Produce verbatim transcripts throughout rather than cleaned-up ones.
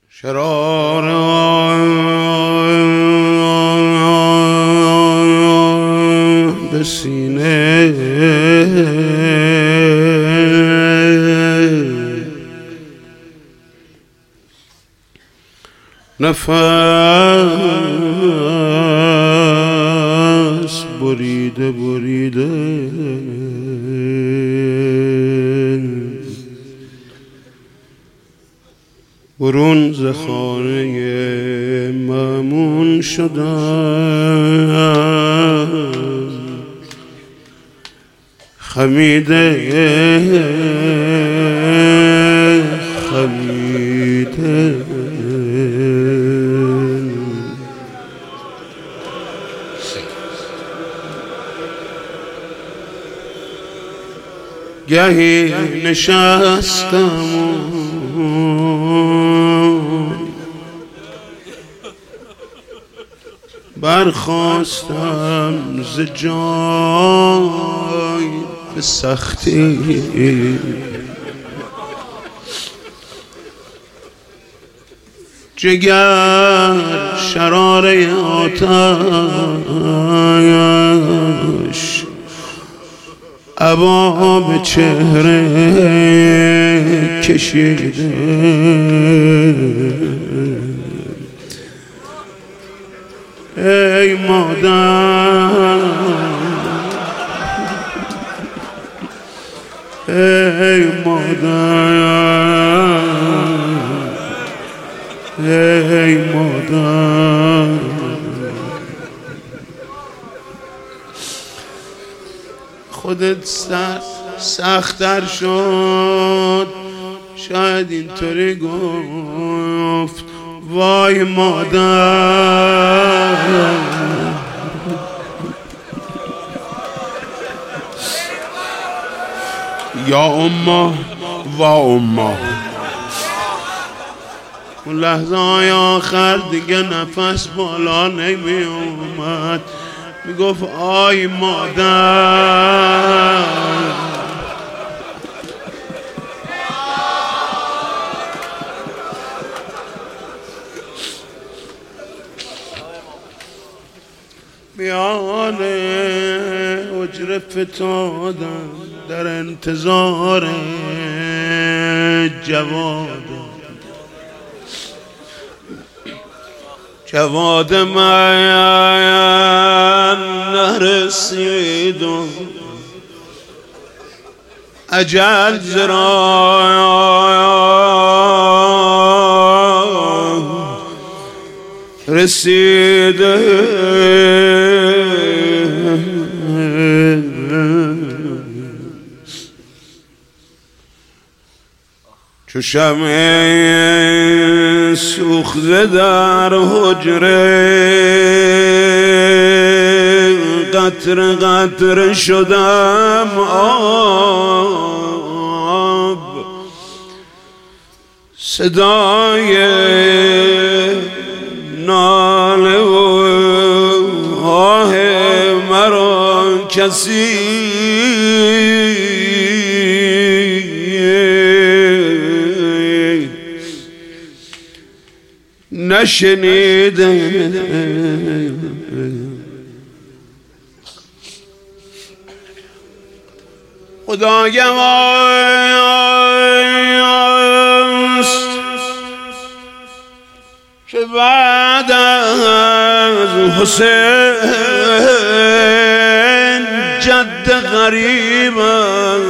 شرار به سینه نفس بریده بریده برون ز خانه مأمون شدم خمیده خمیده گهی نشستم برخواستم ز جای به سختی جگر شراره آتش عبا به چهره کشیده ای مادر ای مادر ای مادر خودت سخت‌تر شد شاید اینطوری گفت وای مادر یا اما و اما اون لحظه های آخر دیگه نفس بالا نمی اومد میگفت آی مادر میان حجره فتادم در انتظار جواد جواد من نرسید و اجل زرا رسیده چو شمع سوخته در حجره قطره قطره شدم آب صدای ناله و آه مرا کسی نشنیده خدایماست که بعد از حسین جد غریبم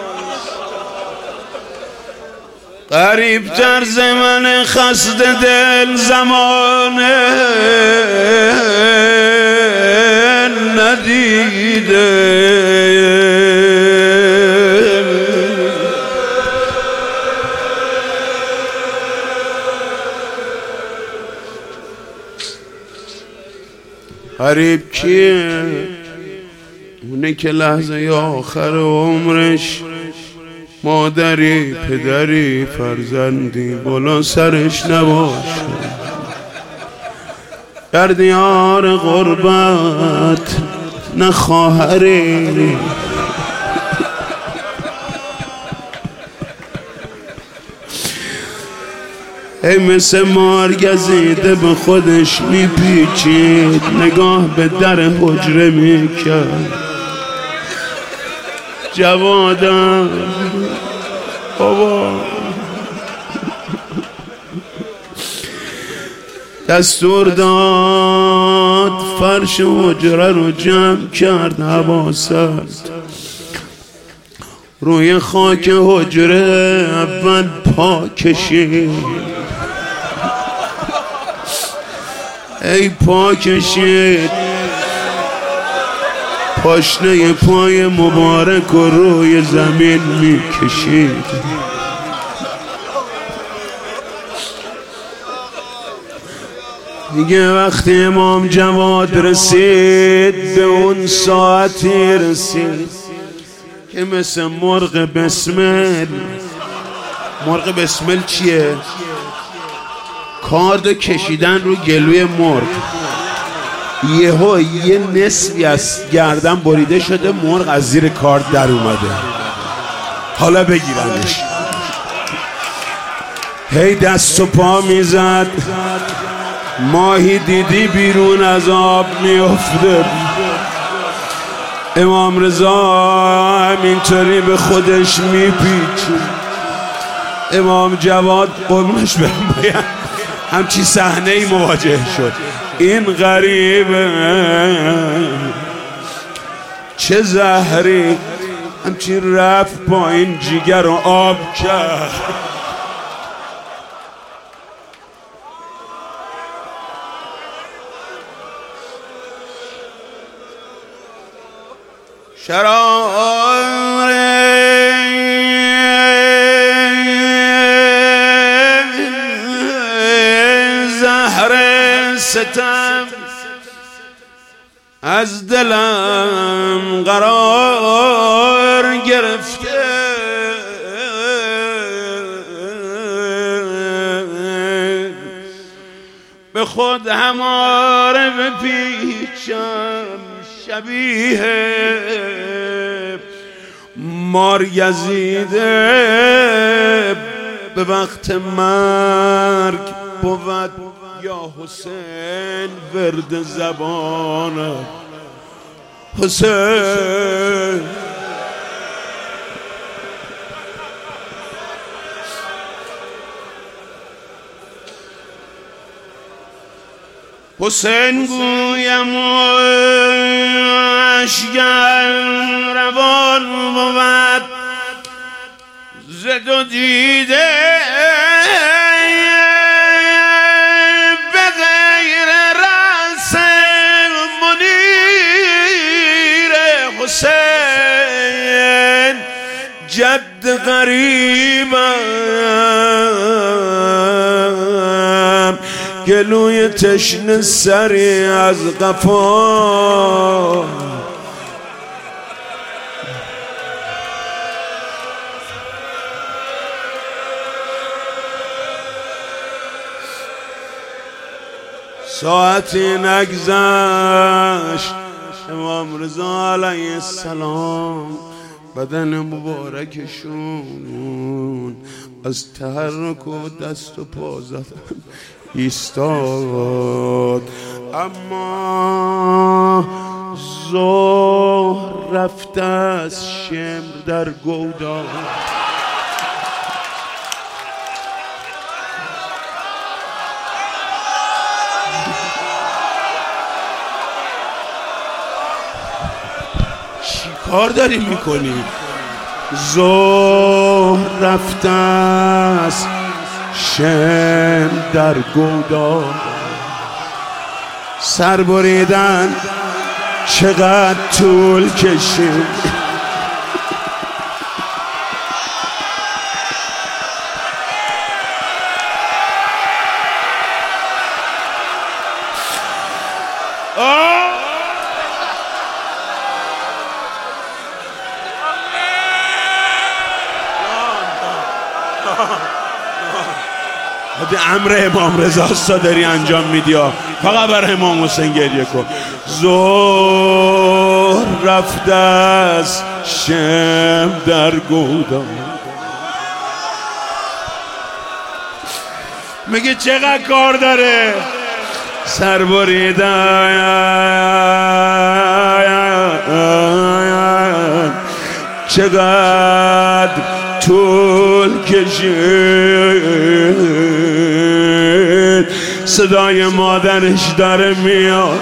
غریب تر ز من خسته دل زمانه ندیده غریب کیه؟ اونه که لحظه آخر عمرش مادری پدری فرزندی بالا سرش نباشه در دیار غربت نه خواهری ای مثل مار گزیده به خودش میپیچید، نگاه به در حجره میکرد. جوادم بابا دستور داد فرش حجره رو جمع کرد، حواست روی خاک حجره اول پا کشید. ای پا کشید پاشنه پای مبارک رو روی زمین می کشید. دیگه وقتی امام جواد رسید به اون ساعتی رسید که مثل مرغ بسمل. مرغ بسمل چیه؟ کارد کشیدن رو گلوی مرغ، یهو یه نصفی از گردن بریده شده، مرغ از زیر کارد در اومده، حالا بگیرنش. هی دست و پا میزد، ماهی دیدی بیرون از آب میافته. امام رضا همینطوری به خودش میپیچید. امام جواد قربونش برم باید همچی صحنه ای مواجه شد. این غریبه چه زهری همچی رفت با این جیگر رو آب کرد. شرار زهر ستم از دلم قرار گرفته، به خود هماره بپیچم شبیه مار یزیده. به وقت مرگ بود یا حسین ورد زبان حسین. حسین گویم و اشگر روان بود ز دو دیده، به غیر رأس منیر حسین جد غریبم، گلوی تشنه سری از قفا. ساعتی نگذشت امام رضا علیه السلام بدن مبارکشون از تحرک و دست و پا زدن ایستاد. اما ظهر رفته از شمر در گودال. چی کار داری میکنی؟ ظهر رفته از شم در گودال، سر بریدن چقدر طول کشید. امر امام رضا است داری انجام میدی، فقط برای امام حسین گریه کن. ظهر رفته از شم در گودال، میگه چقدر کار داره؟ سر بریدن چقدر طول کشید، صدای مادرش داره میاد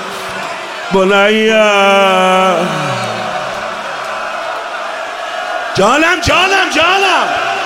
بنیا جانم جانم جانم